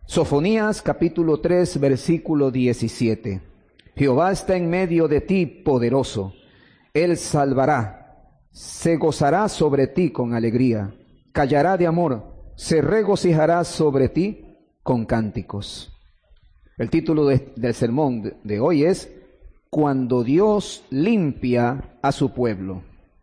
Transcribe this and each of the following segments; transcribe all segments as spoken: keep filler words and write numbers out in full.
Sofonías capítulo tres, versículo diecisiete. Jehová está en medio de ti, poderoso. Él salvará, se gozará sobre ti con alegría, callará de amor, se regocijará sobre ti con cánticos. El título de, del sermón de, de hoy es Cuando Dios limpia a su pueblo.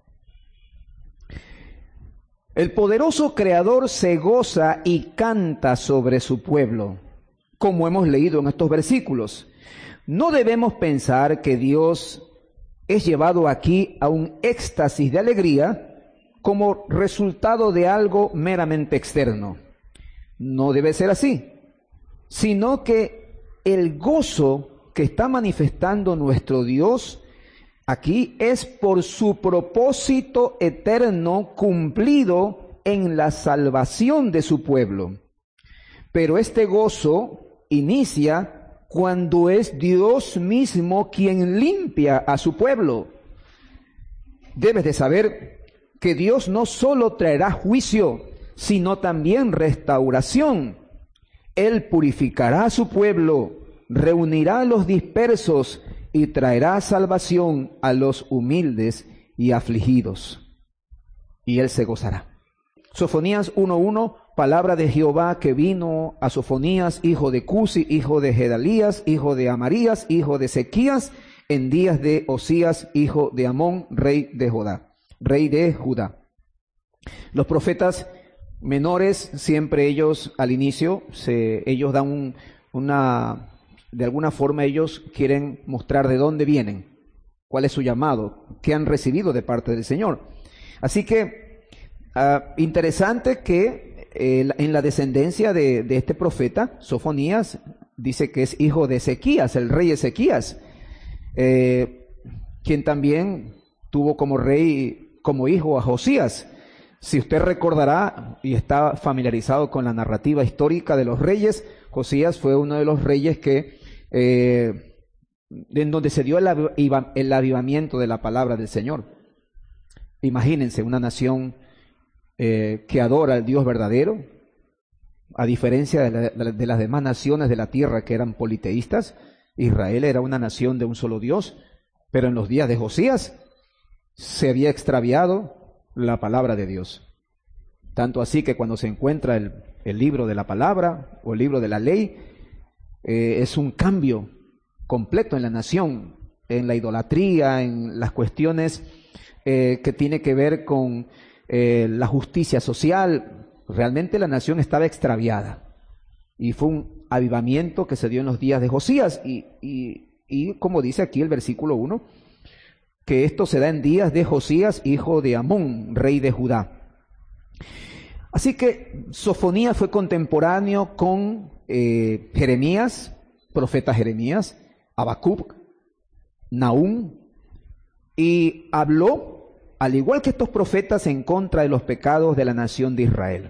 El poderoso Creador se goza y canta sobre su pueblo, como hemos leído en estos versículos. No debemos pensar que Dios es llevado aquí a un éxtasis de alegría como resultado de algo meramente externo. No debe ser así, sino que el gozo que está manifestando nuestro Dios aquí es por su propósito eterno cumplido en la salvación de su pueblo. Pero este gozo inicia cuando es Dios mismo quien limpia a su pueblo. Debes de saber que Dios no solo traerá juicio, sino también restauración. Él purificará a su pueblo, reunirá a los dispersos y traerá salvación a los humildes y afligidos. Y Él se gozará. Sofonías uno uno, palabra de Jehová que vino a Sofonías, hijo de Cusi, hijo de Gedalías, hijo de Amarías, hijo de Ezequías, en días de Osías, hijo de Amón, rey de Judá, rey de Judá. Los profetas menores, siempre ellos al inicio, se, ellos dan un, una... De alguna forma ellos quieren mostrar de dónde vienen, cuál es su llamado, qué han recibido de parte del Señor. Así que, uh, interesante que eh, en la descendencia de, de este profeta, Sofonías, dice que es hijo de Ezequías, el rey Ezequías, eh, quien también tuvo como rey, como hijo a Josías. Si usted recordará y está familiarizado con la narrativa histórica de los reyes, Josías fue uno de los reyes que Eh, en donde se dio el, aviv el avivamiento de la palabra del Señor. Imagínense una nación eh, que adora al Dios verdadero, a diferencia de, la, de las demás naciones de la tierra que eran politeístas. Israel era una nación de un solo Dios, pero en los días de Josías se había extraviado la palabra de Dios. Tanto así que cuando se encuentra el, el libro de la palabra o el libro de la ley, Eh, es un cambio completo en la nación, en la idolatría, en las cuestiones eh, que tiene que ver con eh, la justicia social. Realmente la nación estaba extraviada y fue un avivamiento que se dio en los días de Josías y, y, y como dice aquí el versículo uno, que esto se da en días de Josías, hijo de Amón, rey de Judá. Así que Sofonías fue contemporáneo con eh, Jeremías, profeta Jeremías, Habacuc, Nahum, y habló, al igual que estos profetas, en contra de los pecados de la nación de Israel.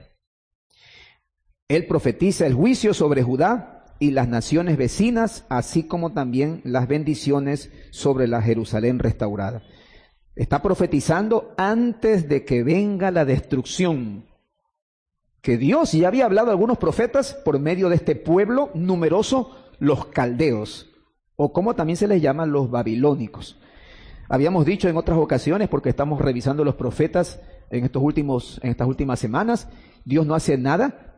Él profetiza el juicio sobre Judá y las naciones vecinas, así como también las bendiciones sobre la Jerusalén restaurada. Está profetizando antes de que venga la destrucción, que Dios ya había hablado a algunos profetas por medio de este pueblo numeroso, los caldeos, o como también se les llama, los babilónicos. Habíamos dicho en otras ocasiones, porque estamos revisando los profetas en estos últimos, en estas últimas semanas, Dios no hace nada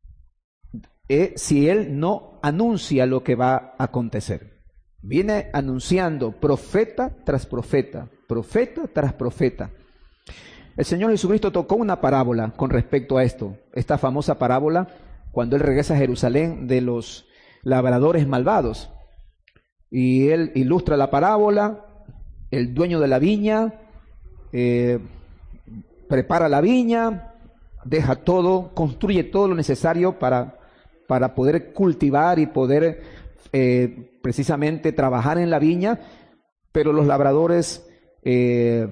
eh, si Él no anuncia lo que va a acontecer. Viene anunciando profeta tras profeta, profeta tras profeta. El Señor Jesucristo tocó una parábola con respecto a esto, esta famosa parábola cuando Él regresa a Jerusalén de los labradores malvados. Y Él ilustra la parábola, el dueño de la viña eh, prepara la viña, deja todo, construye todo lo necesario para, para poder cultivar y poder eh, precisamente trabajar en la viña, pero los labradores eh,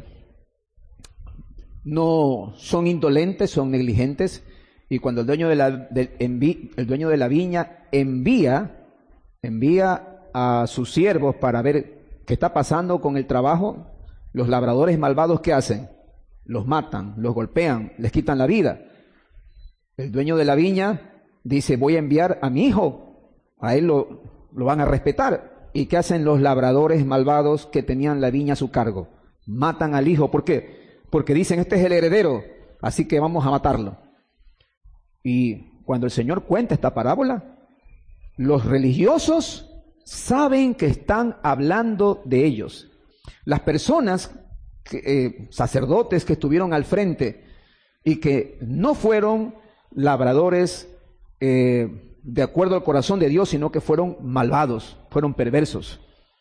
no son indolentes, son negligentes, y cuando el dueño de la, de, envi, el dueño de la viña envía, envía a sus siervos para ver qué está pasando con el trabajo, los labradores malvados, ¿qué hacen? Los matan, los golpean, les quitan la vida. El dueño de la viña dice, voy a enviar a mi hijo, a él lo, lo van a respetar. ¿Y qué hacen los labradores malvados que tenían la viña a su cargo? Matan al hijo. ¿Por qué? Porque dicen, este es el heredero, así que vamos a matarlo. Y cuando el Señor cuenta esta parábola, los religiosos saben que están hablando de ellos. Las personas, que, eh, sacerdotes que estuvieron al frente y que no fueron labradores eh, de acuerdo al corazón de Dios, sino que fueron malvados, fueron perversos.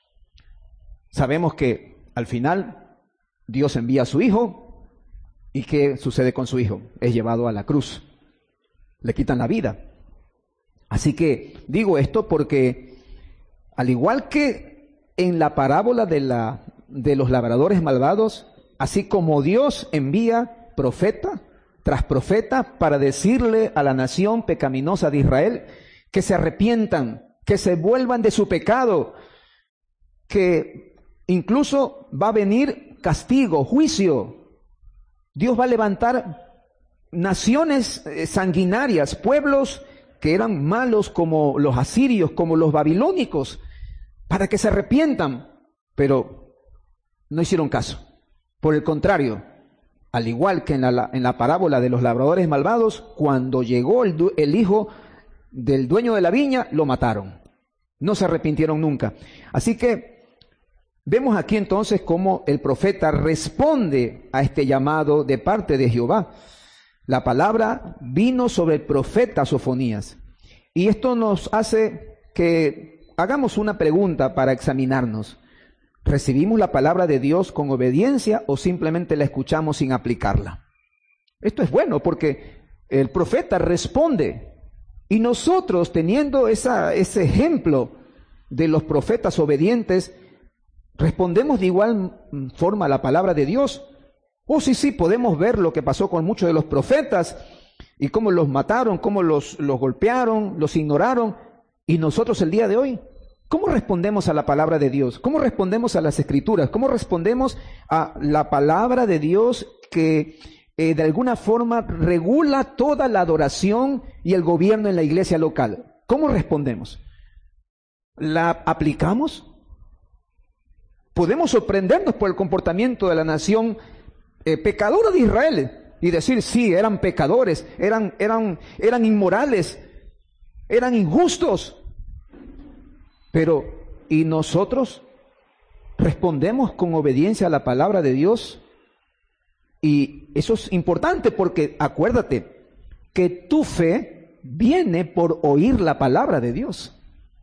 Sabemos que al final Dios envía a su hijo, y ¿qué sucede con su hijo? Es llevado a la cruz, le quitan la vida. Así que digo esto porque al igual que en la parábola de, la, de los labradores malvados, así como Dios envía profeta tras profeta para decirle a la nación pecaminosa de Israel que se arrepientan, que se vuelvan de su pecado, que incluso va a venir castigo, juicio. Dios va a levantar naciones sanguinarias, pueblos que eran malos como los asirios, como los babilónicos, para que se arrepientan, pero no hicieron caso. Por el contrario, al igual que en la, en la parábola de los labradores malvados, cuando llegó el, el hijo del dueño de la viña, lo mataron. No se arrepintieron nunca. Así que vemos aquí entonces cómo el profeta responde a este llamado de parte de Jehová. La palabra vino sobre el profeta Sofonías. Y esto nos hace que hagamos una pregunta para examinarnos. ¿Recibimos la palabra de Dios con obediencia o simplemente la escuchamos sin aplicarla? Esto es bueno porque el profeta responde. Y nosotros, teniendo esa, ese ejemplo de los profetas obedientes, ¿respondemos de igual forma a la palabra de Dios? Oh, sí, sí, podemos ver lo que pasó con muchos de los profetas y cómo los mataron, cómo los, los golpearon, los ignoraron. Y nosotros el día de hoy, ¿cómo respondemos a la palabra de Dios? ¿Cómo respondemos a las Escrituras? ¿Cómo respondemos a la palabra de Dios que eh, de alguna forma regula toda la adoración y el gobierno en la iglesia local? ¿Cómo respondemos? ¿La aplicamos? Podemos sorprendernos por el comportamiento de la nación eh, pecadora de Israel y decir, sí, eran pecadores, eran, eran, eran inmorales, eran injustos. Pero, ¿y nosotros respondemos con obediencia a la palabra de Dios? Y eso es importante porque acuérdate que tu fe viene por oír la palabra de Dios.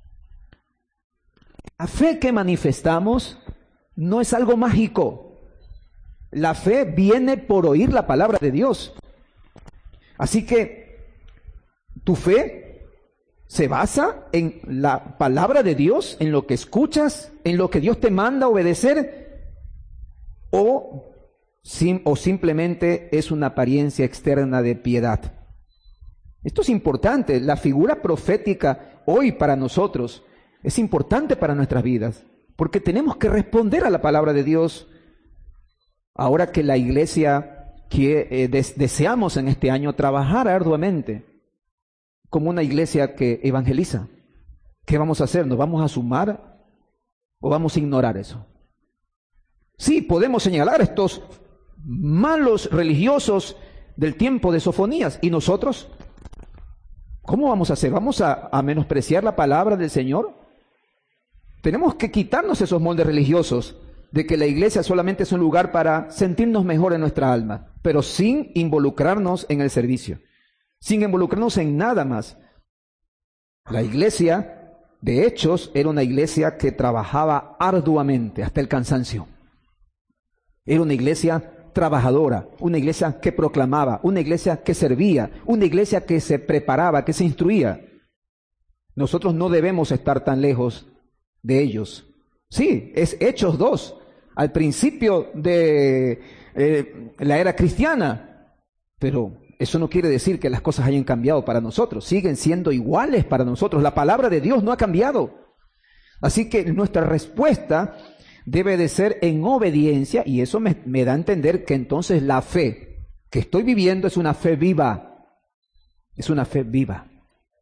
La fe que manifestamos no es algo mágico. La fe viene por oír la palabra de Dios. Así que tu fe se basa en la palabra de Dios, en lo que escuchas, en lo que Dios te manda obedecer, o, sim, o simplemente es una apariencia externa de piedad. Esto es importante. La figura profética hoy para nosotros es importante para nuestras vidas, porque tenemos que responder a la palabra de Dios. Ahora que la iglesia que eh, des, deseamos en este año trabajar arduamente como una iglesia que evangeliza, ¿qué vamos a hacer? ¿Nos vamos a sumar o vamos a ignorar eso? Sí, podemos señalar estos malos religiosos del tiempo de Sofonías. ¿Y nosotros? ¿Cómo vamos a hacer? ¿Vamos a, a menospreciar la palabra del Señor? Tenemos que quitarnos esos moldes religiosos de que la iglesia solamente es un lugar para sentirnos mejor en nuestra alma, pero sin involucrarnos en el servicio, sin involucrarnos en nada más. La iglesia de Hechos era una iglesia que trabajaba arduamente hasta el cansancio. Era una iglesia trabajadora, una iglesia que proclamaba, una iglesia que servía, una iglesia que se preparaba, que se instruía. Nosotros no debemos estar tan lejos de ellos. Sí, es Hechos dos, al principio de eh, la era cristiana, pero eso no quiere decir que las cosas hayan cambiado para nosotros, siguen siendo iguales para nosotros. La palabra de Dios no ha cambiado. Así que nuestra respuesta debe de ser en obediencia, y eso me, me da a entender que entonces la fe que estoy viviendo es una fe viva, es una fe viva.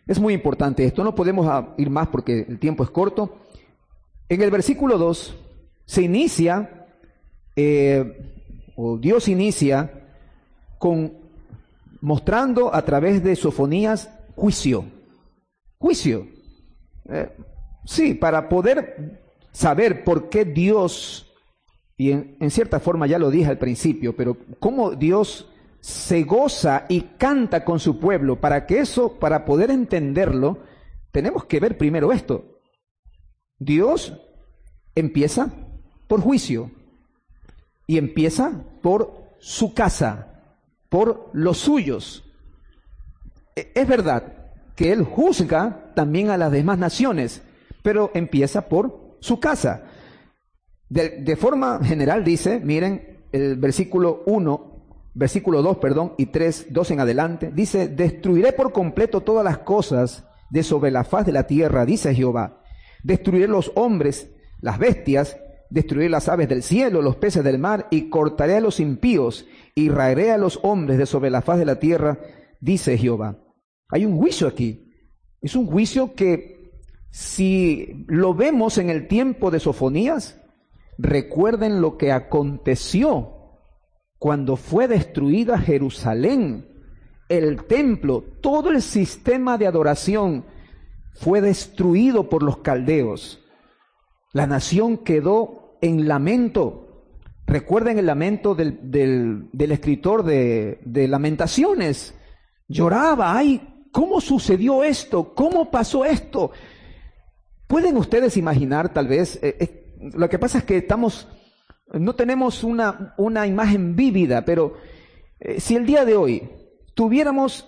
Es muy importante esto, no podemos ir más porque el tiempo es corto. En el versículo dos se inicia, eh, o Dios inicia con mostrando a través de Sofonías juicio. Juicio. Eh, sí, para poder saber por qué Dios, y en, en cierta forma ya lo dije al principio, pero cómo Dios se goza y canta con su pueblo, para que eso, para poder entenderlo, tenemos que ver primero esto. Dios empieza por juicio y empieza por su casa, por los suyos. Es verdad que Él juzga también a las demás naciones, pero empieza por su casa. De, de forma general dice, miren, el versículo uno, versículo dos, perdón, y tres, dos en adelante, dice, destruiré por completo todas las cosas de sobre la faz de la tierra, dice Jehová. Destruiré los hombres, las bestias, destruiré las aves del cielo, los peces del mar, y cortaré a los impíos, y raeré a los hombres de sobre la faz de la tierra, dice Jehová. Hay un juicio aquí. Es un juicio que, si lo vemos en el tiempo de Sofonías, recuerden lo que aconteció cuando fue destruida Jerusalén, el templo, todo el sistema de adoración fue destruido por los caldeos. La nación quedó en lamento. Recuerden el lamento del, del, del escritor de, de Lamentaciones. Lloraba, ay, ¿cómo sucedió esto? ¿Cómo pasó esto? ¿Pueden ustedes imaginar tal vez? Eh, eh, lo que pasa es que estamos, no tenemos una, una imagen vívida, pero eh, si el día de hoy tuviéramos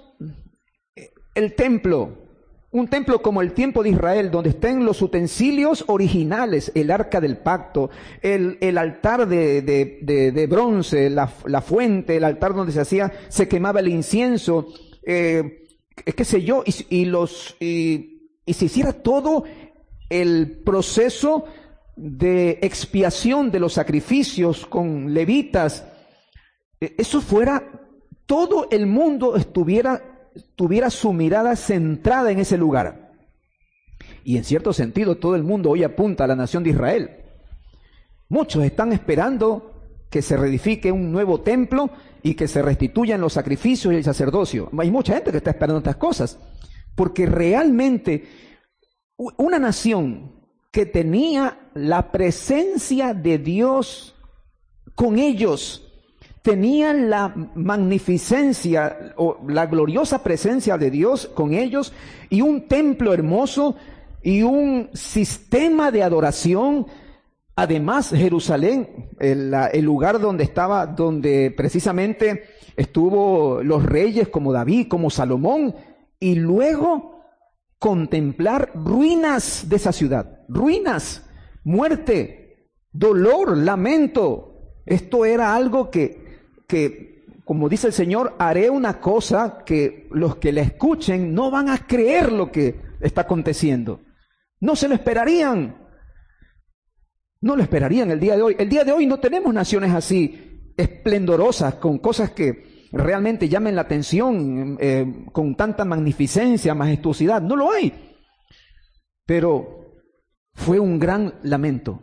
el templo, un templo como el templo de Israel, donde estén los utensilios originales, el arca del pacto, el, el altar de, de, de, de bronce, la, la fuente, el altar donde se hacía, se quemaba el incienso, eh, qué sé yo, y, y los, y, y se hiciera todo el proceso de expiación de los sacrificios con levitas, eso fuera, todo el mundo estuviera tuviera su mirada centrada en ese lugar. Y en cierto sentido, todo el mundo hoy apunta a la nación de Israel. Muchos están esperando que se reedifique un nuevo templo y que se restituyan los sacrificios y el sacerdocio. Hay mucha gente que está esperando estas cosas, porque realmente una nación que tenía la presencia de Dios con ellos, tenían la magnificencia o la gloriosa presencia de Dios con ellos y un templo hermoso y un sistema de adoración. Además, Jerusalén, el, el lugar donde estaba, donde precisamente estuvo los reyes como David, como Salomón, y luego contemplar ruinas de esa ciudad, ruinas, muerte, dolor, lamento. Esto era algo que que, como dice el Señor, haré una cosa que los que la escuchen no van a creer lo que está aconteciendo. No se lo esperarían. No lo esperarían el día de hoy. El día de hoy no tenemos naciones así, esplendorosas, con cosas que realmente llamen la atención, eh, con tanta magnificencia, majestuosidad. No lo hay. Pero fue un gran lamento.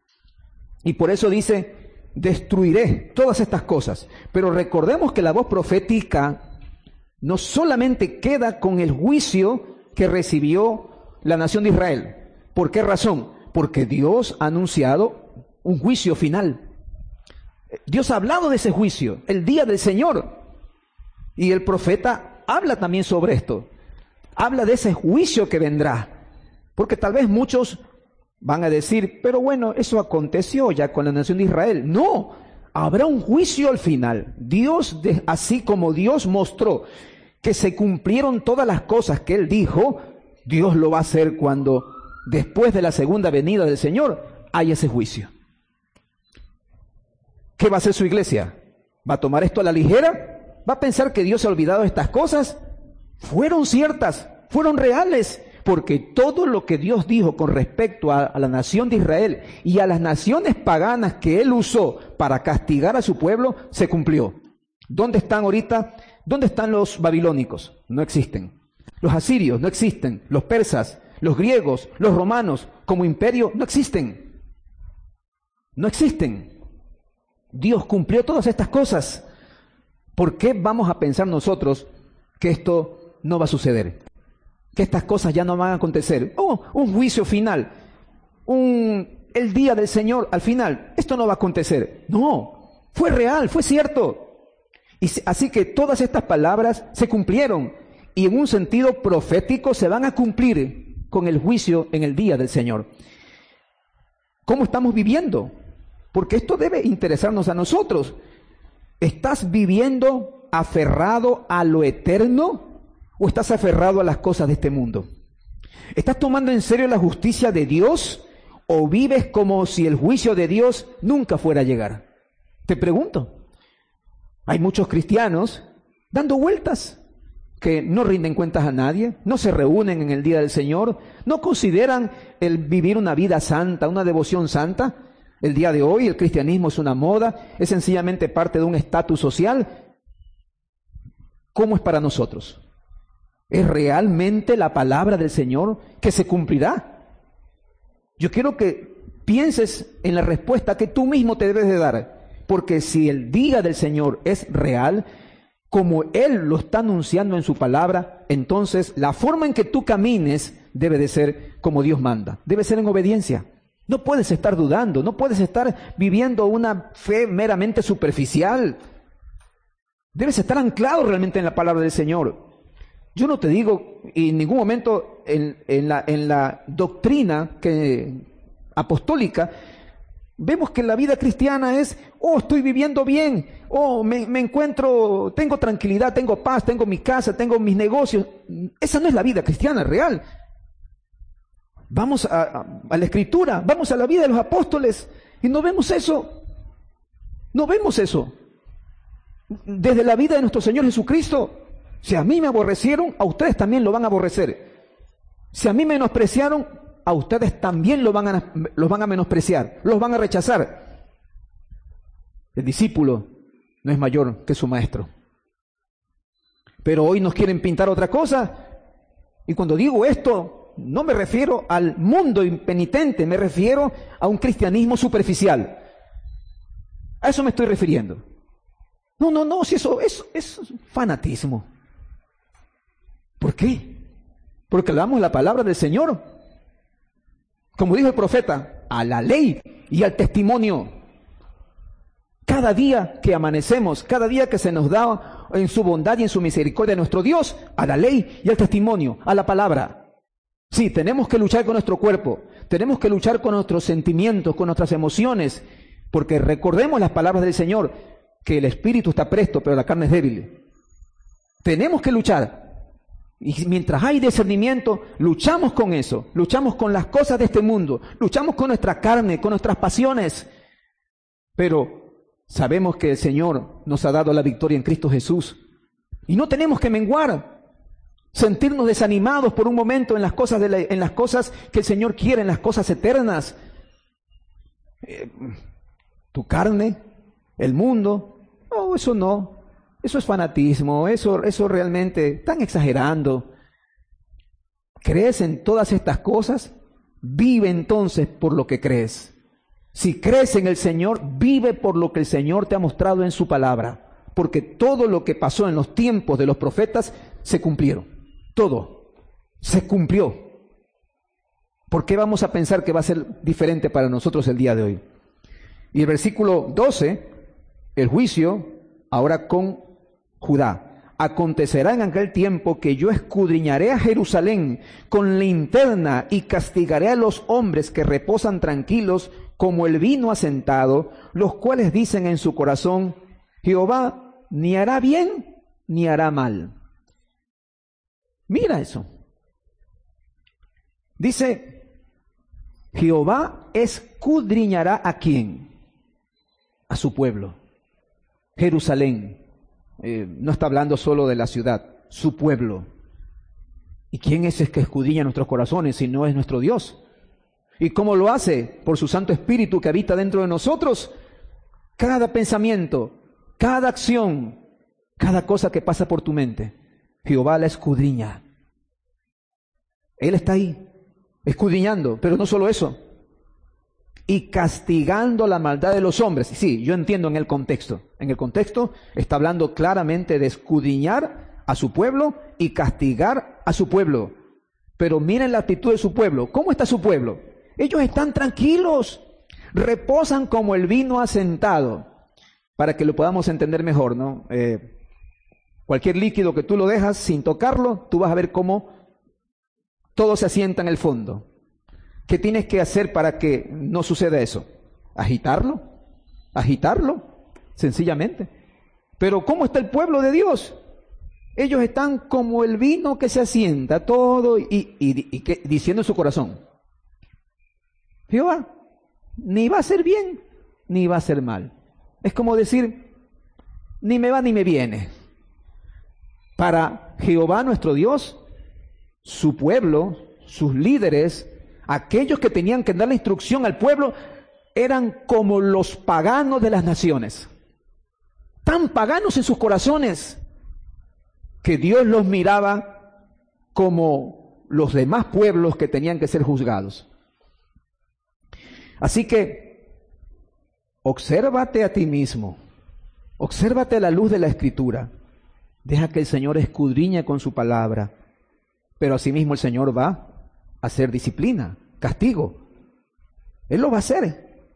Y por eso dice, destruiré todas estas cosas. Pero recordemos que la voz profética no solamente queda con el juicio que recibió la nación de Israel. ¿Por qué razón? Porque Dios ha anunciado un juicio final. Dios ha hablado de ese juicio, el día del Señor. Y el profeta habla también sobre esto. Habla de ese juicio que vendrá. Porque tal vez muchos van a decir, pero bueno, eso aconteció ya con la nación de Israel. No, habrá un juicio al final. Dios, de, así como Dios mostró que se cumplieron todas las cosas que Él dijo, Dios lo va a hacer cuando, después de la segunda venida del Señor, hay ese juicio. ¿Qué va a hacer su iglesia? ¿Va a tomar esto a la ligera? ¿Va a pensar que Dios se ha olvidado de estas cosas? Fueron ciertas, fueron reales. Porque todo lo que Dios dijo con respecto a, a la nación de Israel y a las naciones paganas que Él usó para castigar a su pueblo, se cumplió. ¿Dónde están ahorita? ¿Dónde están los babilónicos? No existen. Los asirios no existen, los persas, los griegos, los romanos como imperio no existen. No existen. Dios cumplió todas estas cosas. ¿Por qué vamos a pensar nosotros que esto no va a suceder? Que estas cosas ya no van a acontecer. Oh, un juicio final. Un, el día del Señor al final. Esto no va a acontecer. No, fue real, fue cierto. Y así que todas estas palabras se cumplieron. Y en un sentido profético se van a cumplir con el juicio en el día del Señor. ¿Cómo estamos viviendo? Porque esto debe interesarnos a nosotros. ¿Estás viviendo aferrado a lo eterno o estás aferrado a las cosas de este mundo? ¿Estás tomando en serio la justicia de Dios o vives como si el juicio de Dios nunca fuera a llegar? Te pregunto. Hay muchos cristianos dando vueltas que no rinden cuentas a nadie, no se reúnen en el día del Señor, no consideran el vivir una vida santa, una devoción santa. El día de hoy el cristianismo es una moda, es sencillamente parte de un estatus social. ¿Cómo es para nosotros? ¿Es realmente la palabra del Señor que se cumplirá? Yo quiero que pienses en la respuesta que tú mismo te debes de dar, porque si el día del Señor es real, como Él lo está anunciando en su palabra, entonces la forma en que tú camines debe de ser como Dios manda, debe ser en obediencia. No puedes estar dudando, no puedes estar viviendo una fe meramente superficial. Debes estar anclado realmente en la palabra del Señor. Yo no te digo en ningún momento en, en, la, en la doctrina que, apostólica, vemos que la vida cristiana es, oh, estoy viviendo bien, oh, me, me encuentro, tengo tranquilidad, tengo paz, tengo mi casa, tengo mis negocios. Esa no es la vida cristiana real. Vamos a, a, a la Escritura, vamos a la vida de los apóstoles y no vemos eso. No vemos eso. Desde la vida de nuestro Señor Jesucristo, si a mí me aborrecieron, a ustedes también lo van a aborrecer. Si a mí me menospreciaron, a ustedes también lo van a, los van a menospreciar, los van a rechazar. El discípulo no es mayor que su maestro. Pero hoy nos quieren pintar otra cosa. Y cuando digo esto, no me refiero al mundo impenitente, me refiero a un cristianismo superficial. A eso me estoy refiriendo. No, no, no, si eso, eso, eso es fanatismo. ¿Por qué? Porque le damos la palabra del Señor. Como dijo el profeta, a la ley y al testimonio. Cada día que amanecemos, cada día que se nos da en su bondad y en su misericordia nuestro Dios, a la ley y al testimonio, a la palabra. Sí, tenemos que luchar con nuestro cuerpo, tenemos que luchar con nuestros sentimientos, con nuestras emociones, porque recordemos las palabras del Señor, que el espíritu está presto, pero la carne es débil. Tenemos que luchar. Y mientras hay discernimiento, luchamos con eso, luchamos con las cosas de este mundo, luchamos con nuestra carne, con nuestras pasiones. Pero sabemos que el Señor nos ha dado la victoria en Cristo Jesús. Y no tenemos que menguar, sentirnos desanimados por un momento en las cosas, de la, en las cosas que el Señor quiere, en las cosas eternas. Eh, tu carne, el mundo, oh, eso no. Eso es fanatismo, eso, eso realmente están exagerando. ¿Crees en todas estas cosas? Vive entonces por lo que crees. Si crees en el Señor, vive por lo que el Señor te ha mostrado en su palabra. Porque todo lo que pasó en los tiempos de los profetas se cumplieron. Todo se cumplió. ¿Por qué vamos a pensar que va a ser diferente para nosotros el día de hoy? Y el versículo doce, el juicio, ahora con Judá. Acontecerá en aquel tiempo que yo escudriñaré a Jerusalén con linterna y castigaré a los hombres que reposan tranquilos como el vino asentado, los cuales dicen en su corazón, Jehová ni hará bien ni hará mal. Mira eso. Dice, Jehová escudriñará ¿a quién? A su pueblo. Jerusalén. Eh, no está hablando solo de la ciudad, su pueblo. ¿Y quién es el que escudriña nuestros corazones si no es nuestro Dios? ¿Y cómo lo hace? Por su Santo Espíritu que habita dentro de nosotros. Cada pensamiento, cada acción, cada cosa que pasa por tu mente, Jehová la escudriña. Él está ahí, escudriñando, pero no solo eso, y castigando la maldad de los hombres. Sí, yo entiendo en el contexto. En el contexto está hablando claramente de escudriñar a su pueblo y castigar a su pueblo. Pero miren la actitud de su pueblo. ¿Cómo está su pueblo? Ellos están tranquilos, reposan como el vino asentado. Para que lo podamos entender mejor, ¿no? Eh, cualquier líquido que tú lo dejas sin tocarlo, tú vas a ver cómo todo se asienta en el fondo. ¿Qué tienes que hacer para que no suceda eso? Agitarlo, agitarlo, sencillamente. Pero ¿cómo está el pueblo de Dios? Ellos están como el vino que se asienta todo y, y, y, y que, diciendo en su corazón, Jehová, ni va a ser bien, ni va a ser mal. Es como decir, ni me va ni me viene. Para Jehová nuestro Dios, su pueblo, sus líderes, aquellos que tenían que dar la instrucción al pueblo, eran como los paganos de las naciones. Tan paganos en sus corazones, que Dios los miraba como los demás pueblos que tenían que ser juzgados. Así que, obsérvate a ti mismo, obsérvate a la luz de la Escritura, deja que el Señor escudriñe con su palabra, pero asimismo el Señor va a hacer disciplina, castigo. Él lo va a hacer.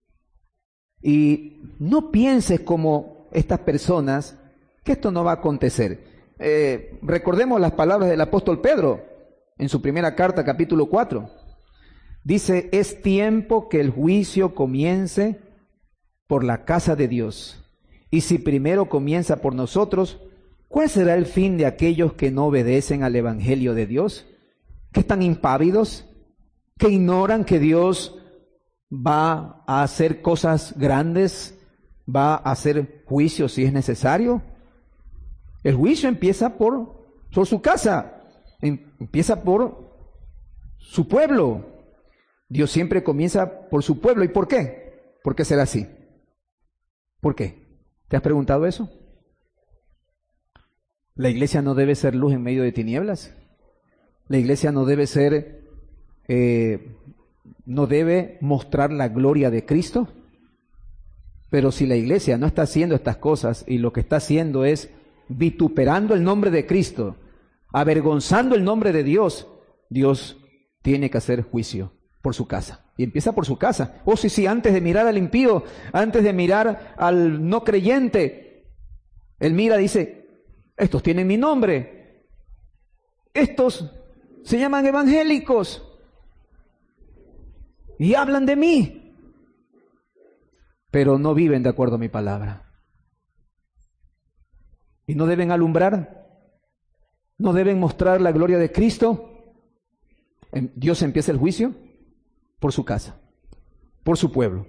Y no pienses como estas personas que esto no va a acontecer. Eh, recordemos las palabras del apóstol Pedro en su primera carta, capítulo cuatro. Dice, es tiempo que el juicio comience por la casa de Dios. Y si primero comienza por nosotros, ¿cuál será el fin de aquellos que no obedecen al evangelio de Dios? ¿Que están impávidos? ¿Que ignoran que Dios va a hacer cosas grandes? ¿Va a hacer juicio si es necesario? El juicio empieza por, por su casa, empieza por su pueblo. Dios siempre comienza por su pueblo. ¿Y por qué? ¿Por qué será así? ¿Por qué? ¿Te has preguntado eso? ¿La iglesia no debe ser luz en medio de tinieblas? ¿La iglesia no debe ser, eh, no debe mostrar la gloria de Cristo? Pero si la iglesia no está haciendo estas cosas y lo que está haciendo es vituperando el nombre de Cristo, avergonzando el nombre de Dios, Dios tiene que hacer juicio por su casa. Y empieza por su casa. Oh, sí, sí, antes de mirar al impío, antes de mirar al no creyente, Él mira, dice, estos tienen mi nombre, estos se llaman evangélicos y hablan de mí, pero no viven de acuerdo a mi palabra. Y no deben alumbrar, no deben mostrar la gloria de Cristo. Dios empieza el juicio por su casa, por su pueblo.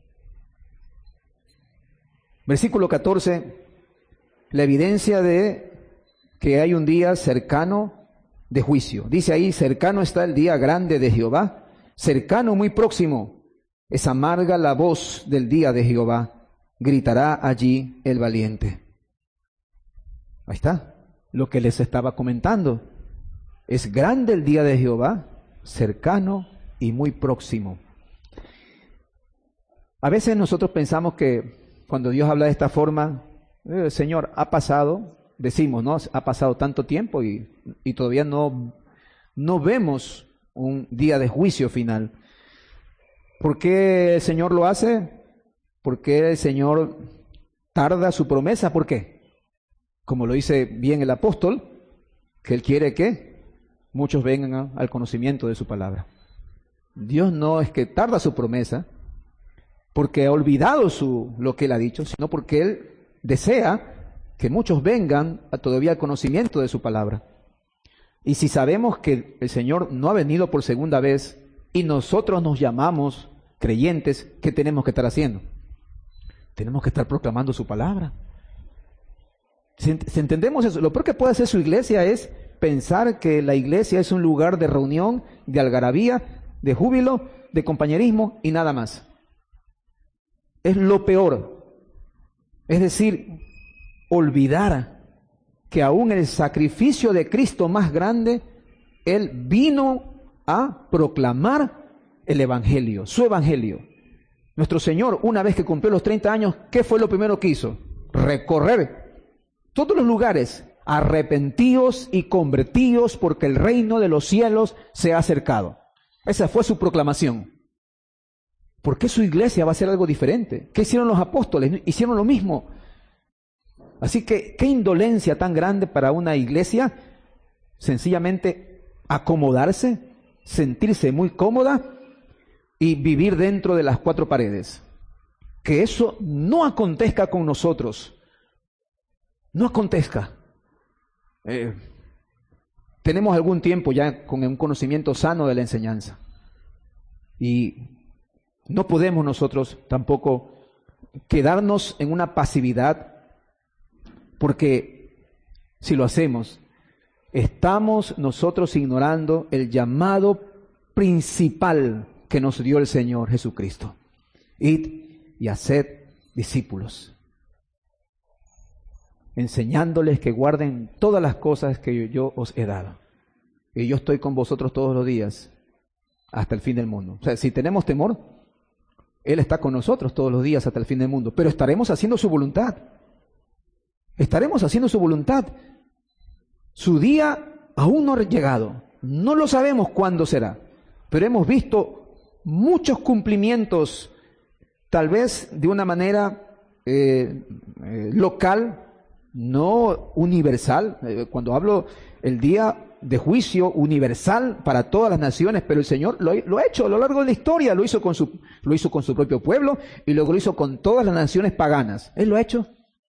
Versículo catorce, la evidencia de que hay un día cercano de juicio. Dice ahí, cercano está el día grande de Jehová, cercano, muy próximo. Es amarga la voz del día de Jehová, gritará allí el valiente. Ahí está, lo que les estaba comentando. Es grande el día de Jehová, cercano y muy próximo. A veces nosotros pensamos que cuando Dios habla de esta forma, eh, Señor, ha pasado, decimos, ¿no? Ha pasado tanto tiempo y, y todavía no, no vemos un día de juicio final. ¿Por qué el Señor lo hace? ¿Por qué el Señor tarda su promesa? ¿Por qué? Como lo dice bien el apóstol, que Él quiere que muchos vengan al conocimiento de su palabra. Dios no es que tarda su promesa porque ha olvidado su, lo que Él ha dicho, sino porque Él desea que muchos vengan a todavía al conocimiento de su palabra. Y si sabemos que el Señor no ha venido por segunda vez y nosotros nos llamamos creyentes, ¿qué tenemos que estar haciendo? Tenemos que estar proclamando su palabra. Si, si entendemos eso, lo peor que puede hacer su iglesia es pensar que la iglesia es un lugar de reunión, de algarabía, de júbilo, de compañerismo y nada más. Es lo peor. Es decir, olvidar que aún el sacrificio de Cristo más grande Él vino a proclamar el Evangelio, su Evangelio. Nuestro Señor, una vez que cumplió los treinta años, ¿qué fue lo primero que hizo? Recorrer todos los lugares, arrepentíos y convertíos porque el reino de los cielos se ha acercado. Esa fue su proclamación. ¿Por qué su iglesia va a hacer algo diferente? ¿Qué hicieron los apóstoles? Hicieron lo mismo. Así que, ¿qué indolencia tan grande para una iglesia? Sencillamente acomodarse, sentirse muy cómoda y vivir dentro de las cuatro paredes. Que eso no acontezca con nosotros. No acontezca. Eh, tenemos algún tiempo ya con un conocimiento sano de la enseñanza. Y no podemos nosotros tampoco quedarnos en una pasividad, porque si lo hacemos, estamos nosotros ignorando el llamado principal que nos dio el Señor Jesucristo. Id y haced discípulos, enseñándoles que guarden todas las cosas que yo os he dado. Y yo estoy con vosotros todos los días, hasta el fin del mundo. O sea, si tenemos temor, Él está con nosotros todos los días hasta el fin del mundo. Pero estaremos haciendo su voluntad. Estaremos haciendo su voluntad. Su día aún no ha llegado. No lo sabemos cuándo será. Pero hemos visto muchos cumplimientos, tal vez de una manera eh, eh, local, no universal. Eh, cuando hablo el día de juicio universal para todas las naciones, pero el Señor lo, lo ha hecho a lo largo de la historia. Lo hizo con su, lo hizo con su propio pueblo y luego lo hizo con todas las naciones paganas. Él lo ha hecho.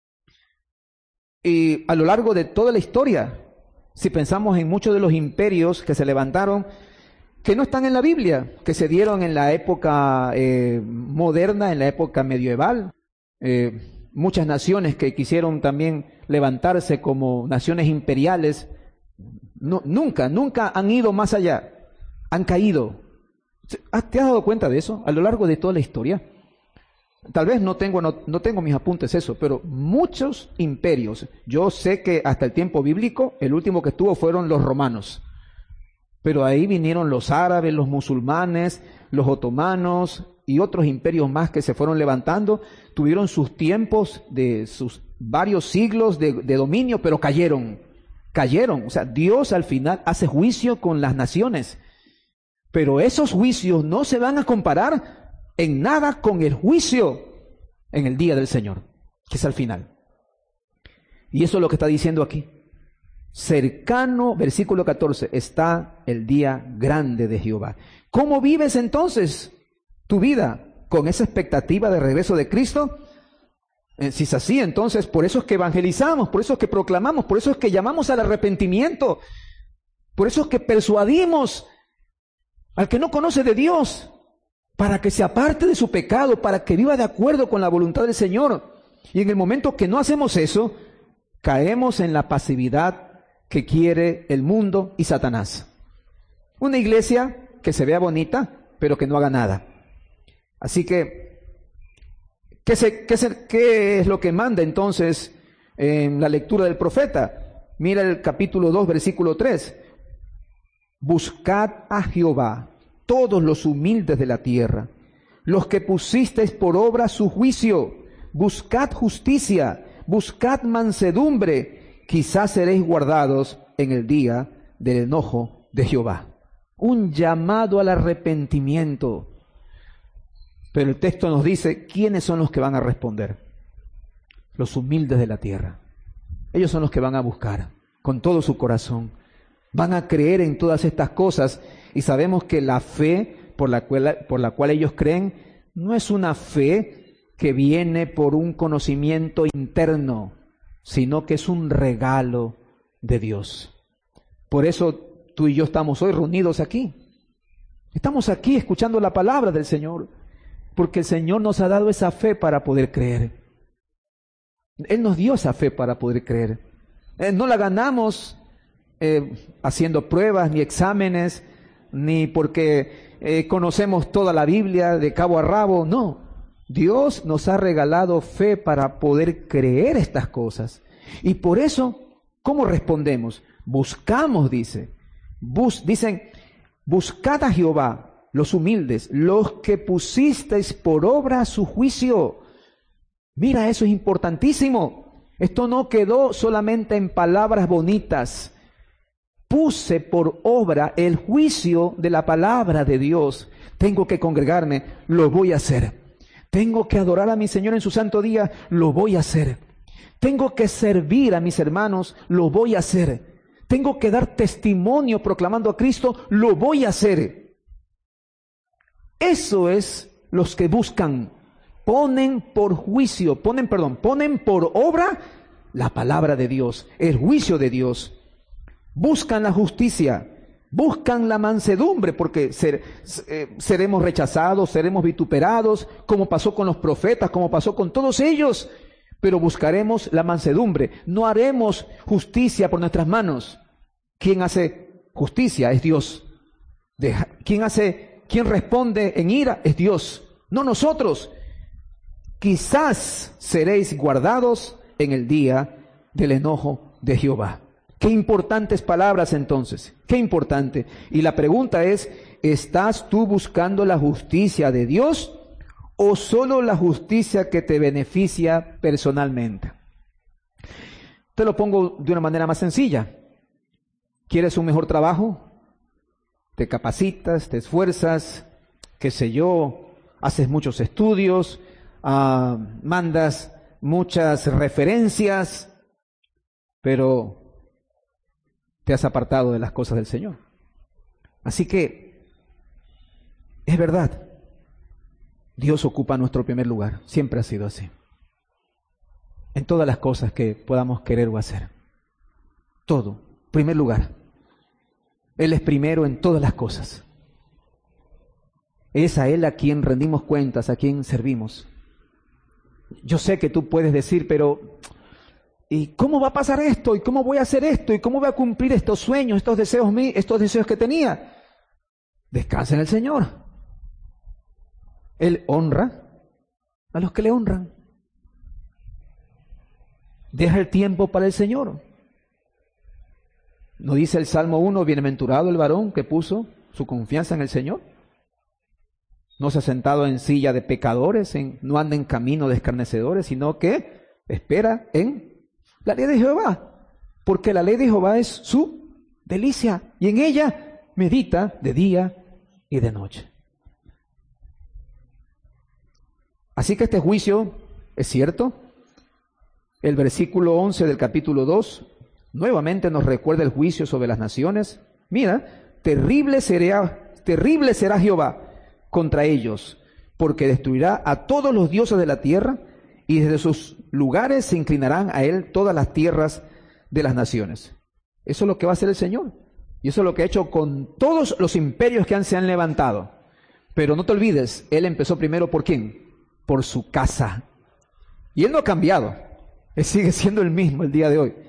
Y a lo largo de toda la historia, si pensamos en muchos de los imperios que se levantaron, que no están en la Biblia, que se dieron en la época eh, moderna, en la época medieval, eh, muchas naciones que quisieron también levantarse como naciones imperiales, no, nunca, nunca han ido más allá, han caído. ¿Te has dado cuenta de eso a lo largo de toda la historia? Tal vez no tengo, no, no tengo mis apuntes eso, pero muchos imperios, yo sé que hasta el tiempo bíblico, el último que estuvo fueron los romanos, pero ahí vinieron los árabes, los musulmanes, los otomanos y otros imperios más que se fueron levantando, tuvieron sus tiempos de sus varios siglos de, de dominio, pero cayeron, cayeron. O sea, Dios al final hace juicio con las naciones, pero esos juicios no se van a comparar en nada con el juicio en el día del Señor, que es al final. Y eso es lo que está diciendo aquí. Cercano, versículo catorce, está el día grande de Jehová. ¿Cómo vives entonces tu vida? ¿Con esa expectativa de regreso de Cristo? Eh, si es así, entonces por eso es que evangelizamos, por eso es que proclamamos, por eso es que llamamos al arrepentimiento, por eso es que persuadimos al que no conoce de Dios, para que se aparte de su pecado, para que viva de acuerdo con la voluntad del Señor. Y en el momento que no hacemos eso, caemos en la pasividad que quiere el mundo y Satanás. Una iglesia que se vea bonita, pero que no haga nada. Así que, ¿qué, se, qué, se, qué es lo que manda entonces en la lectura del profeta? Mira el capítulo dos, versículo tres. Buscad a Jehová, todos los humildes de la tierra, los que pusisteis por obra su juicio, buscad justicia, buscad mansedumbre, quizás seréis guardados en el día del enojo de Jehová. Un llamado al arrepentimiento. Pero el texto nos dice, ¿quiénes son los que van a responder? Los humildes de la tierra. Ellos son los que van a buscar con todo su corazón. Van a creer en todas estas cosas. Y sabemos que la fe por la cual, por la cual ellos creen no es una fe que viene por un conocimiento interno, sino que es un regalo de Dios. Por eso tú y yo estamos hoy reunidos aquí. Estamos aquí escuchando la palabra del Señor, porque el Señor nos ha dado esa fe para poder creer. Él nos dio esa fe para poder creer. Eh, no la ganamos eh, haciendo pruebas ni exámenes, ni porque eh, conocemos toda la Biblia de cabo a rabo, no. Dios nos ha regalado fe para poder creer estas cosas. Y por eso, ¿cómo respondemos? Buscamos, dice, Bus, dicen, buscad a Jehová, los humildes, los que pusisteis por obra su juicio. Mira, eso es importantísimo. Esto no quedó solamente en palabras bonitas. Puse por obra el juicio de la palabra de Dios. Tengo que congregarme, lo voy a hacer. Tengo que adorar a mi Señor en su santo día, lo voy a hacer. Tengo que servir a mis hermanos, lo voy a hacer. Tengo que dar testimonio proclamando a Cristo, lo voy a hacer. Eso es los que buscan, ponen por juicio, ponen, perdón, ponen por obra la palabra de Dios, el juicio de Dios. Buscan la justicia, buscan la mansedumbre, porque ser, eh, seremos rechazados, seremos vituperados, como pasó con los profetas, como pasó con todos ellos. Pero buscaremos la mansedumbre. No haremos justicia por nuestras manos. ¿Quién hace justicia? Es Dios. Deja, ¿Quién hace, quién responde en ira? Es Dios. No nosotros. Quizás seréis guardados en el día del enojo de Jehová. Qué importantes palabras entonces. Qué importante. Y la pregunta es, ¿estás tú buscando la justicia de Dios o solo la justicia que te beneficia personalmente? Te lo pongo de una manera más sencilla. ¿Quieres un mejor trabajo? Te capacitas, te esfuerzas, qué sé yo, haces muchos estudios, uh, mandas muchas referencias, pero te has apartado de las cosas del Señor. Así que, es verdad, Dios ocupa nuestro primer lugar, siempre ha sido así. En todas las cosas que podamos querer o hacer. Todo, primer lugar. Él es primero en todas las cosas. Es a Él a quien rendimos cuentas, a quien servimos. Yo sé que tú puedes decir, pero ¿y cómo va a pasar esto? ¿Y cómo voy a hacer esto? ¿Y cómo voy a cumplir estos sueños, estos deseos, estos deseos que tenía? Descansa en el Señor. Él honra a los que le honran. Deja el tiempo para el Señor. ¿No dice el Salmo uno, bienaventurado el varón que puso su confianza en el Señor? No se ha sentado en silla de pecadores, en, no anda en camino de escarnecedores, sino que espera en la ley de Jehová. Porque la ley de Jehová es su delicia y en ella medita de día y de noche. Así que este juicio es cierto. El versículo once del capítulo dos nuevamente nos recuerda el juicio sobre las naciones. Mira, terrible será, terrible será Jehová contra ellos, porque destruirá a todos los dioses de la tierra y desde sus lugares se inclinarán a él todas las tierras de las naciones. Eso es lo que va a hacer el Señor. Y eso es lo que ha hecho con todos los imperios que han, se han levantado. Pero no te olvides, Él empezó primero ¿por quién? Por su casa. Y Él no ha cambiado. Él sigue siendo el mismo el día de hoy.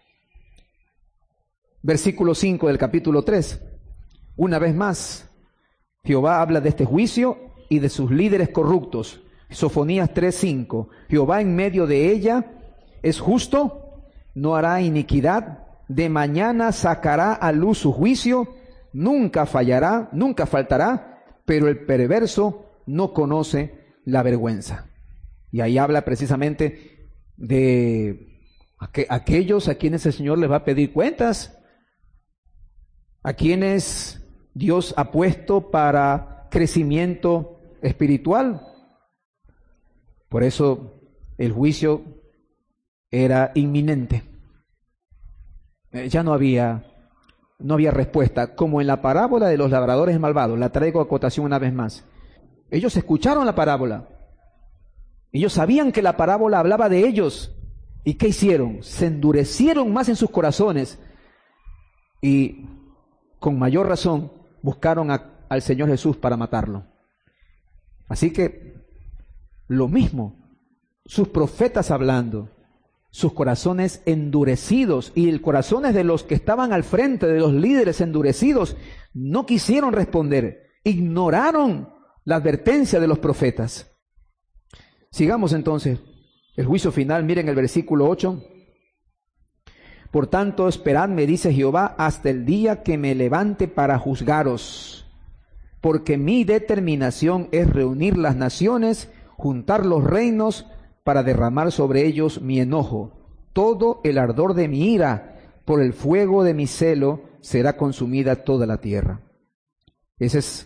Versículo cinco del capítulo tres. Una vez más, Jehová habla de este juicio y de sus líderes corruptos. Sofonías tres cinco. Jehová en medio de ella es justo, no hará iniquidad, de mañana sacará a luz su juicio, nunca fallará, nunca faltará, pero el perverso no conoce la vergüenza. Y ahí habla precisamente de aqu- aquellos a quienes el Señor les va a pedir cuentas, a quienes Dios ha puesto para crecimiento espiritual. Por eso el juicio era inminente. Eh, ya no había, no había respuesta, como en la parábola de los labradores malvados. La traigo a acotación una vez más. Ellos escucharon la parábola. Ellos sabían que la parábola hablaba de ellos. ¿Y qué hicieron? Se endurecieron más en sus corazones y con mayor razón buscaron a, al Señor Jesús para matarlo. Así que lo mismo, sus profetas hablando, sus corazones endurecidos, y el corazones de los que estaban al frente, de los líderes endurecidos, no quisieron responder, ignoraron la advertencia de los profetas. Sigamos entonces el juicio final. Miren el versículo ocho. Por tanto, esperadme, dice Jehová, hasta el día que me levante para juzgaros. Porque mi determinación es reunir las naciones, juntar los reinos, para derramar sobre ellos mi enojo. Todo el ardor de mi ira, por el fuego de mi celo, será consumida toda la tierra. Esa es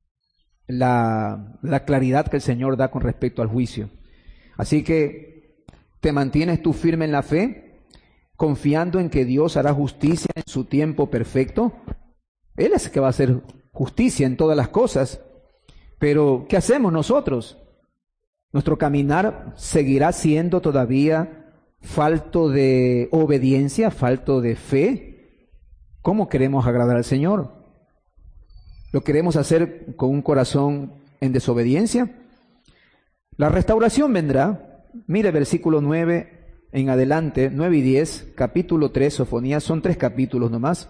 la, la claridad que el Señor da con respecto al juicio. Así que, ¿te mantienes tú firme en la fe, confiando en que Dios hará justicia en su tiempo perfecto? Él es el que va a hacer justicia en todas las cosas. Pero, ¿qué hacemos nosotros? Nuestro caminar seguirá siendo todavía falto de obediencia, falto de fe. ¿Cómo queremos agradar al Señor? ¿Lo queremos hacer con un corazón en desobediencia? La restauración vendrá. Mire versículo nueve en adelante, nueve y diez, capítulo tres, Sofonías, son tres capítulos nomás.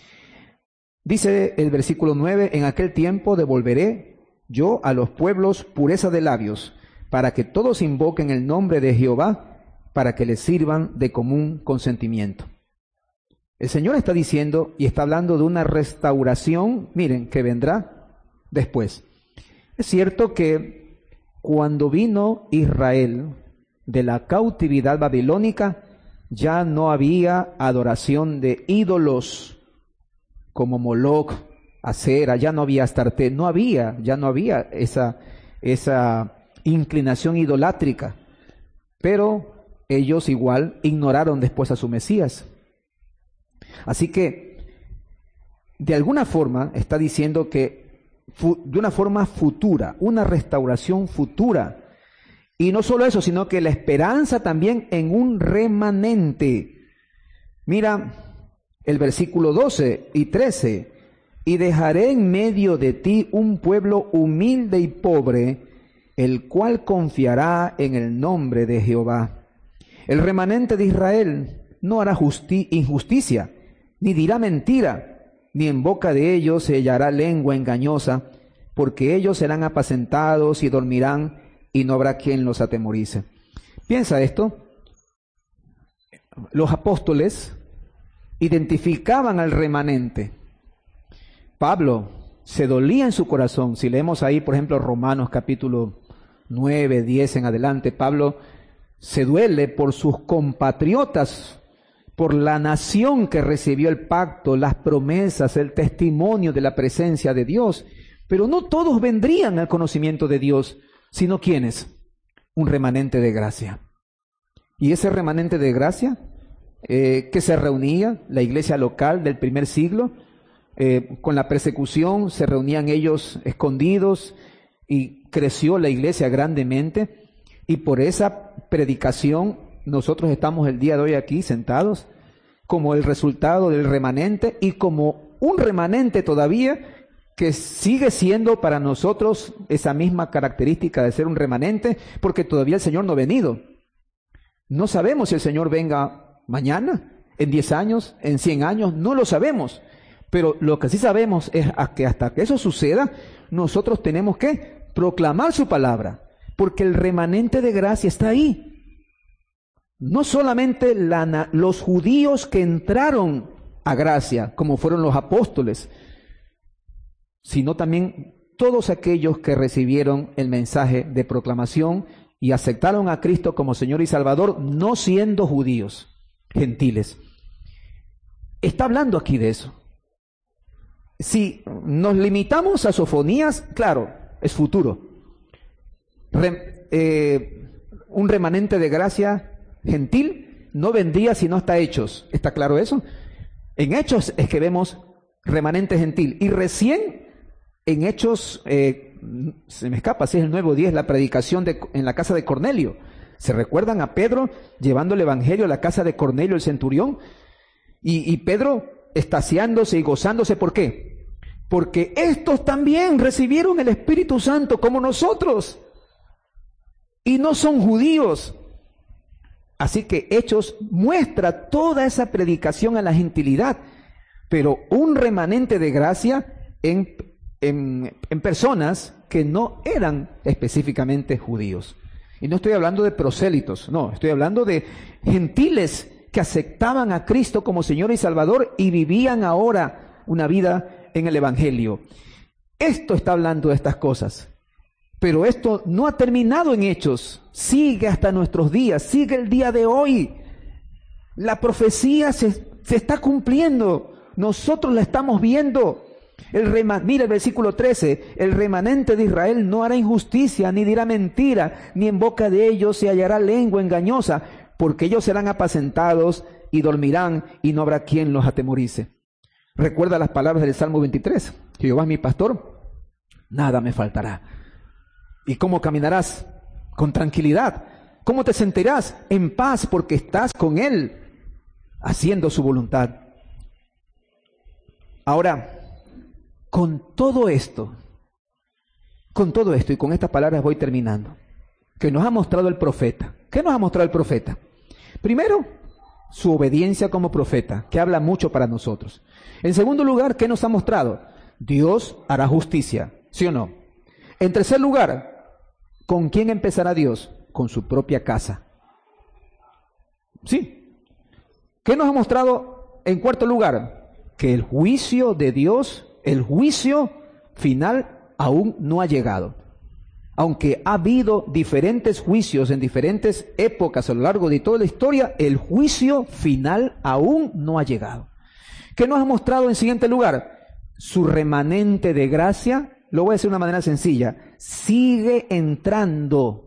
Dice el versículo nueve, en aquel tiempo devolveré yo a los pueblos pureza de labios, para que todos invoquen el nombre de Jehová, para que les sirvan de común consentimiento. El Señor está diciendo y está hablando de una restauración, miren, que vendrá después. Es cierto que cuando vino Israel de la cautividad babilónica, ya no había adoración de ídolos como Moloc, Acera, ya no había Astarte, no había, ya no había esa, esa inclinación idolátrica, pero ellos igual ignoraron después a su Mesías. Así que, de alguna forma, está diciendo que fu- de una forma futura, una restauración futura. Y no solo eso, sino que la esperanza también en un remanente. Mira el versículo doce y trece. Y dejaré en medio de ti un pueblo humilde y pobre, el cual confiará en el nombre de Jehová. El remanente de Israel no hará justi- injusticia, ni dirá mentira, ni en boca de ellos se hallará lengua engañosa, porque ellos serán apacentados y dormirán, y no habrá quien los atemorice. Piensa esto. Los apóstoles identificaban al remanente. Pablo se dolía en su corazón. Si leemos ahí, por ejemplo, Romanos capítulo nueve, diez en adelante, Pablo se duele por sus compatriotas, por la nación que recibió el pacto, las promesas, el testimonio de la presencia de Dios. Pero no todos vendrían al conocimiento de Dios, sino ¿quiénes? Un remanente de gracia. Y ese remanente de gracia, eh, que se reunía, la iglesia local del primer siglo, eh, con la persecución se reunían ellos escondidos y creció la iglesia grandemente. Y por esa predicación nosotros estamos el día de hoy aquí sentados como el resultado del remanente y como un remanente todavía que sigue siendo para nosotros esa misma característica de ser un remanente, porque todavía el Señor no ha venido. No sabemos si el Señor venga mañana, en diez años, en cien años, no lo sabemos. Pero lo que sí sabemos es que hasta que eso suceda, nosotros tenemos que proclamar su palabra, porque el remanente de gracia está ahí. No solamente la, los judíos que entraron a gracia, como fueron los apóstoles, sino también todos aquellos que recibieron el mensaje de proclamación y aceptaron a Cristo como Señor y Salvador, no siendo judíos, gentiles. Está hablando aquí de eso. Si nos limitamos a Sofonías, claro, es futuro. Re, eh, un remanente de gracia gentil no vendría si no está Hechos. ¿Está claro eso? En Hechos es que vemos remanente gentil. Y recién en Hechos, eh, se me escapa, si es el nueve diez, la predicación de, en la casa de Cornelio. ¿Se recuerdan a Pedro llevando el evangelio a la casa de Cornelio el centurión? Y, y Pedro estaciándose y gozándose. ¿Por qué? Porque estos también recibieron el Espíritu Santo como nosotros. Y no son judíos. Así que Hechos muestra toda esa predicación a la gentilidad. Pero un remanente de gracia en, en, en personas que no eran específicamente judíos. Y no estoy hablando de prosélitos, no, estoy hablando de gentiles que aceptaban a Cristo como Señor y Salvador y vivían ahora una vida en el Evangelio. Esto está hablando de estas cosas. Pero esto no ha terminado en Hechos. Sigue hasta nuestros días. Sigue el día de hoy. La profecía se, se está cumpliendo. Nosotros la estamos viendo. El rema, mira el versículo trece. El remanente de Israel no hará injusticia, ni dirá mentira, ni en boca de ellos se hallará lengua engañosa, porque ellos serán apacentados y dormirán, y no habrá quien los atemorice. Recuerda las palabras del Salmo veintitrés. Jehová es mi pastor, nada me faltará. ¿Y cómo caminarás? Con tranquilidad. ¿Cómo te sentirás? En paz, porque estás con Él, haciendo su voluntad. Ahora, con todo esto, con todo esto y con estas palabras voy terminando, que nos ha mostrado el profeta. ¿Qué nos ha mostrado el profeta? Primero, su obediencia como profeta, que habla mucho para nosotros. En segundo lugar, ¿qué nos ha mostrado? Dios hará justicia, ¿sí o no? En tercer lugar, ¿con quién empezará Dios? Con su propia casa. ¿Sí? ¿Qué nos ha mostrado en cuarto lugar? Que el juicio de Dios, el juicio final, aún no ha llegado. Aunque ha habido diferentes juicios en diferentes épocas a lo largo de toda la historia, el juicio final aún no ha llegado. ¿Qué nos ha mostrado en siguiente lugar? Su remanente de gracia, lo voy a decir de una manera sencilla, sigue entrando,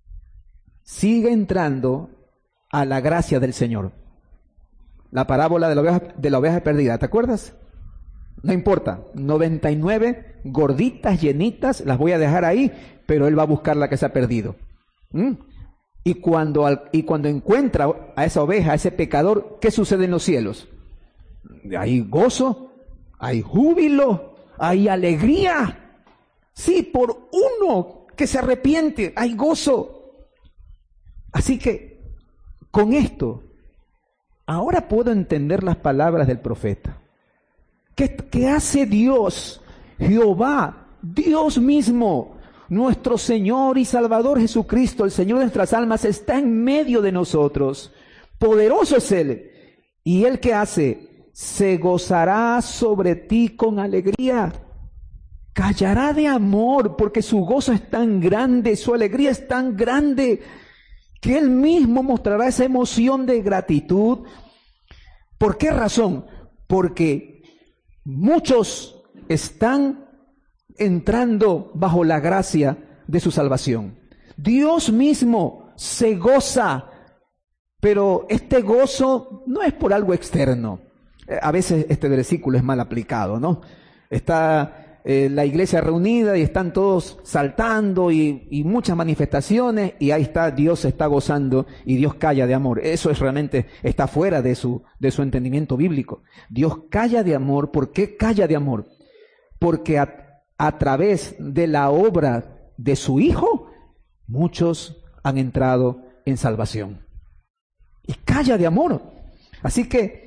sigue entrando a la gracia del Señor. La parábola de la oveja, de la oveja perdida, ¿te acuerdas? No importa, noventa y nueve gorditas, llenitas, las voy a dejar ahí, pero él va a buscar la que se ha perdido. ¿Mm? Y cuando, y cuando encuentra a esa oveja, a ese pecador, ¿qué sucede en los cielos? Hay gozo, hay júbilo, hay alegría. Sí, por uno que se arrepiente, hay gozo. Así que, con esto, ahora puedo entender las palabras del profeta. ¿Qué, qué hace Dios? Jehová, Dios mismo, nuestro Señor y Salvador Jesucristo, el Señor de nuestras almas, está en medio de nosotros. Poderoso es Él. ¿Y Él qué hace? Se gozará sobre ti con alegría. Callará de amor, porque su gozo es tan grande, su alegría es tan grande, que Él mismo mostrará esa emoción de gratitud. ¿Por qué razón? Porque muchos están entrando bajo la gracia de su salvación. Dios mismo se goza, pero este gozo no es por algo externo. A veces este versículo es mal aplicado, ¿no? Está eh, la iglesia reunida y están todos saltando y, y muchas manifestaciones, y ahí está, Dios se está gozando y Dios calla de amor. Eso es realmente, está fuera de su, de su entendimiento bíblico. Dios calla de amor. ¿Por qué calla de amor? Porque a, a través de la obra de su Hijo, muchos han entrado en salvación. Y calla de amor. Así que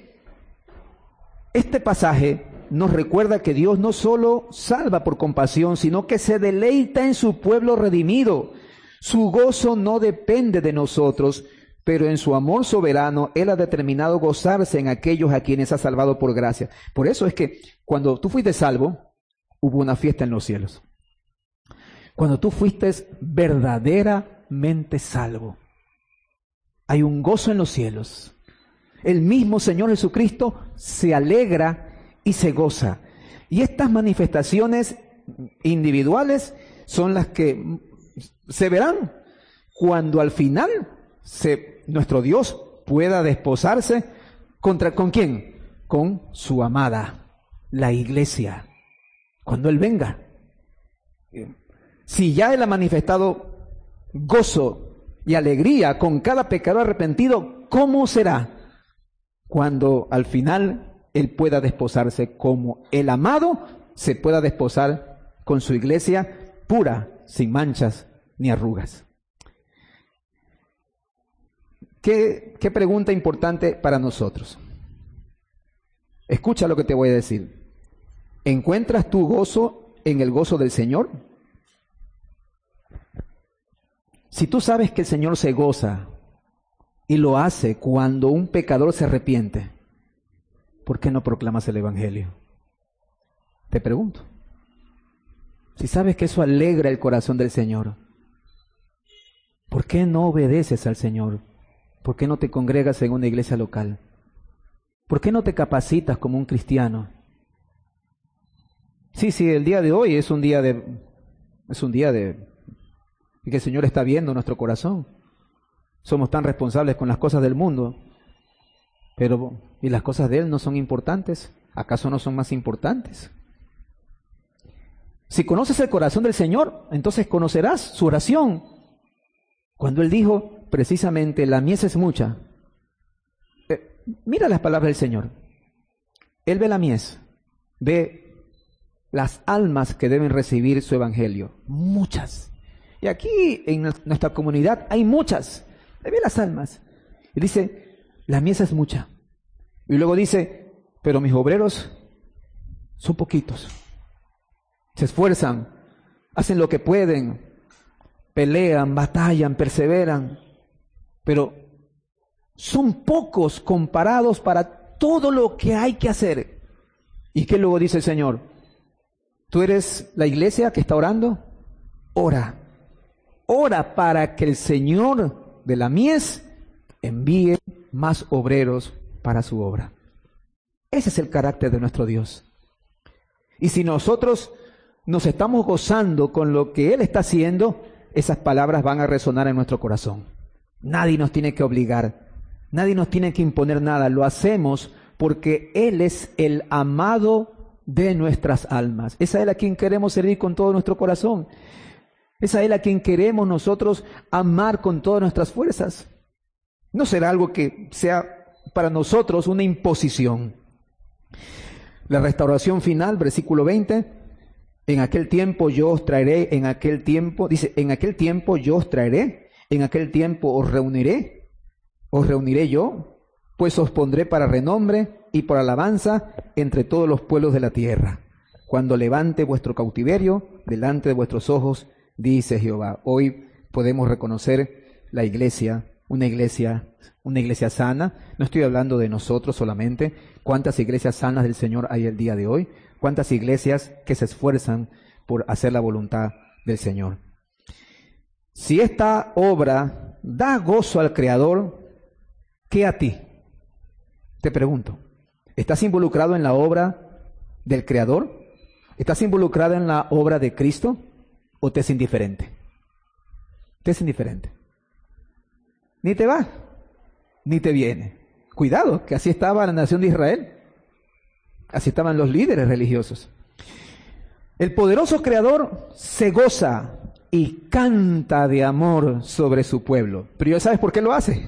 este pasaje nos recuerda que Dios no solo salva por compasión, sino que se deleita en su pueblo redimido. Su gozo no depende de nosotros, pero en su amor soberano, Él ha determinado gozarse en aquellos a quienes ha salvado por gracia. Por eso es que cuando tú fuiste salvo, hubo una fiesta en los cielos. Cuando tú fuiste verdaderamente salvo, hay un gozo en los cielos. El mismo Señor Jesucristo se alegra y se goza. Y estas manifestaciones individuales son las que se verán cuando al final se, nuestro Dios pueda desposarse contra, ¿con quién? Con su amada, la iglesia. Cuando Él venga. Si ya Él ha manifestado gozo y alegría con cada pecador arrepentido, ¿cómo será cuando al final Él pueda desposarse como el amado se pueda desposar con su iglesia pura, sin manchas ni arrugas? ¿Qué, qué pregunta importante para nosotros? Escucha lo que te voy a decir. ¿Encuentras tu gozo en el gozo del Señor? Si tú sabes que el Señor se goza y lo hace cuando un pecador se arrepiente, ¿por qué no proclamas el Evangelio? Te pregunto. Si sabes que eso alegra el corazón del Señor, ¿por qué no obedeces al Señor? ¿Por qué no te congregas en una iglesia local? ¿Por qué no te capacitas como un cristiano? Sí, sí, el día de hoy es un día de, es un día de, que el Señor está viendo nuestro corazón. Somos tan responsables con las cosas del mundo, pero ¿y las cosas de Él no son importantes? ¿Acaso no son más importantes? Si conoces el corazón del Señor, entonces conocerás su oración. Cuando Él dijo, precisamente, la mies es mucha. Eh, mira las palabras del Señor. Él ve la mies, ve las almas que deben recibir su evangelio. Muchas. Y aquí en nuestra comunidad hay muchas. Él ve las almas. Y dice, la mies es mucha. Y luego dice, pero mis obreros son poquitos. Se esfuerzan, hacen lo que pueden, pelean, batallan, perseveran, pero son pocos comparados para todo lo que hay que hacer. ¿Y qué luego dice el Señor? ¿Tú eres la iglesia que está orando? Ora. Ora para que el Señor de la mies envíe más obreros para su obra. Ese es el carácter de nuestro Dios. Y si nosotros nos estamos gozando con lo que Él está haciendo, esas palabras van a resonar en nuestro corazón. Nadie nos tiene que obligar, nadie nos tiene que imponer nada. Lo hacemos porque Él es el amado de nuestras almas. Es a Él a quien queremos servir con todo nuestro corazón. Es a Él a quien queremos nosotros amar con todas nuestras fuerzas. No será algo que sea para nosotros una imposición. La restauración final, versículo veinte. En aquel tiempo yo os traeré, en aquel tiempo, dice, en aquel tiempo yo os traeré, en aquel tiempo os reuniré, os reuniré yo, pues os pondré para renombre y por alabanza entre todos los pueblos de la tierra, cuando levante vuestro cautiverio delante de vuestros ojos, dice Jehová. Hoy podemos reconocer la iglesia, una iglesia, una iglesia sana. No estoy hablando de nosotros solamente. ¿Cuántas iglesias sanas del Señor hay el día de hoy? ¿Cuántas iglesias que se esfuerzan por hacer la voluntad del Señor? Si esta obra da gozo al Creador, ¿qué a ti? Te pregunto, ¿estás involucrado en la obra del Creador? ¿Estás involucrado en la obra de Cristo? ¿O te es indiferente? Te es indiferente. Ni te va, ni te viene. Cuidado, que así estaba la nación de Israel. Así estaban los líderes religiosos. El poderoso Creador se goza y canta de amor sobre su pueblo. Pero ya sabes por qué lo hace.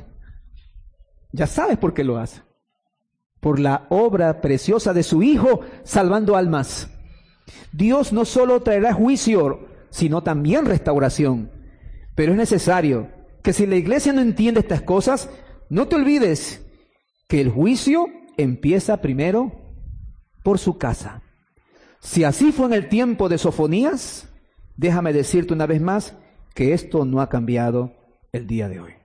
Ya sabes por qué lo hace. Por la obra preciosa de su Hijo salvando almas. Dios no solo traerá juicio, sino también restauración. Pero es necesario que si la iglesia no entiende estas cosas, no te olvides que el juicio empieza primero por su casa. Si así fue en el tiempo de Sofonías, déjame decirte una vez más que esto no ha cambiado el día de hoy.